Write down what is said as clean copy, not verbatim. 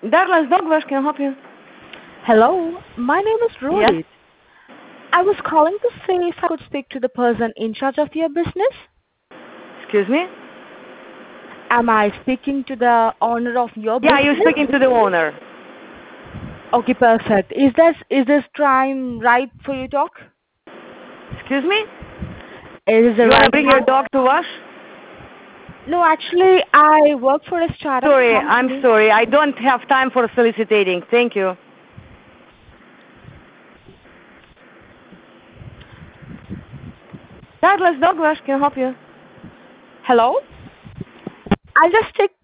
Douglas Dog Wash, can I help you? Hello, my name is Yes. Rohit. I was calling to see if I could speak to the person in charge of your business. Excuse me? Am I speaking to the owner of your Yeah, you're business? speaking to the owner. Okay, perfect. Is this time right for you to talk? Excuse me? Is it the You want to right bring your time? dog to wash? No, actually, I work for a startup Sorry, I'm company. sorry. I don't have time for soliciting. Thank you. Douglas Dog Wash, can I help you? Hello? I'll just take